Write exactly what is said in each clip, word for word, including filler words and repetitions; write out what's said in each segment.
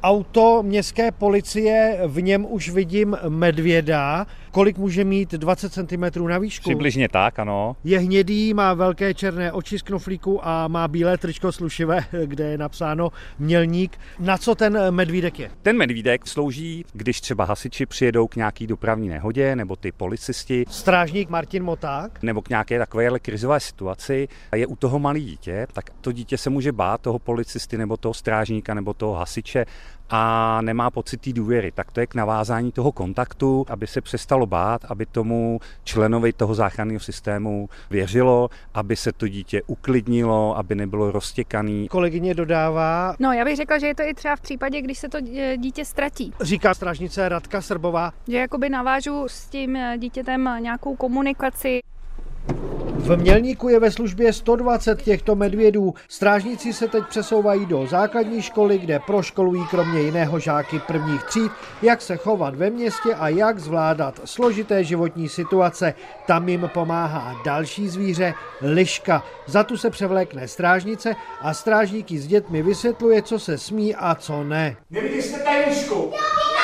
Auto městské policie, v něm už vidím medvěda. Kolik může mít? dvacet centimetrů na výšku? Přibližně tak, ano. Je hnědý, má velké černé oči z knoflíku a má bílé tričko slušivé, kde je napsáno Mělník. Na co ten medvídek je? Ten medvídek slouží, když třeba hasiči přijedou k nějaký dopravní nehodě, nebo ty policisti. Strážník Martin Moták? Nebo k nějaké takové krizové situaci a je u toho malé dítě, tak to dítě se může bát toho policisty nebo toho strážníka nebo toho hasiče a nemá pocit té důvěry. Tak to je k navázání toho kontaktu, aby se přestalo bát, aby tomu členovi toho záchranného systému věřilo, aby se to dítě uklidnilo, aby nebylo roztěkaný. Kolegyně dodává... No, já bych řekla, že je to i třeba v případě, když se to dítě ztratí. Říká strážnice Radka Srbová. Že jakoby navážu s tím dítětem nějakou komunikaci. V Mělníku je ve službě sto dvacet těchto medvědů. Strážníci se teď přesouvají do základní školy, kde proškolují kromě jiného žáky prvních tříd, jak se chovat ve městě a jak zvládat složité životní situace. Tam jim pomáhá další zvíře, liška. Za tu se převlékne strážnice a strážníky s dětmi vysvětluje, co se smí a co ne. Neviděli jste tady lišku?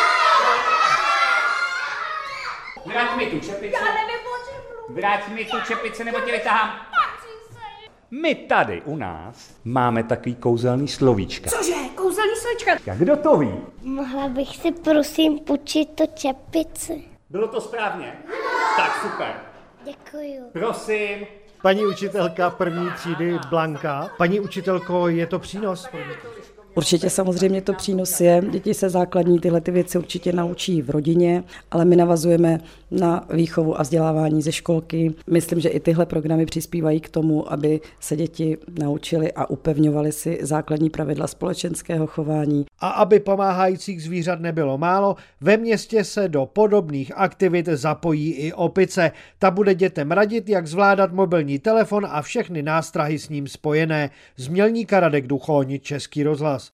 Vrať mi tu čepici. Vrať mi tu čepici, nebo tě vytahám. My tady u nás máme takový kouzelný slovíčka. Cože? Kouzelný slovíčka? A kdo to ví? Mohla bych si prosím půjčit to čepici? Bylo to správně? Tak super. Děkuju. Prosím. Paní učitelka první třídy Blanka. Paní učitelko, je to přínos? Určitě samozřejmě to přínos je. Děti se základní tyhle ty věci určitě naučí v rodině, ale my navazujeme na výchovu a vzdělávání ze školky. Myslím, že i tyhle programy přispívají k tomu, aby se děti naučily a upevňovaly si základní pravidla společenského chování. A aby pomáhajících zvířat nebylo málo, ve městě se do podobných aktivit zapojí i opice. Ta bude dětem radit, jak zvládat mobilní telefon a všechny nástrahy s ním spojené. Z Mělníka Radek Duchoň, Český rozhlas.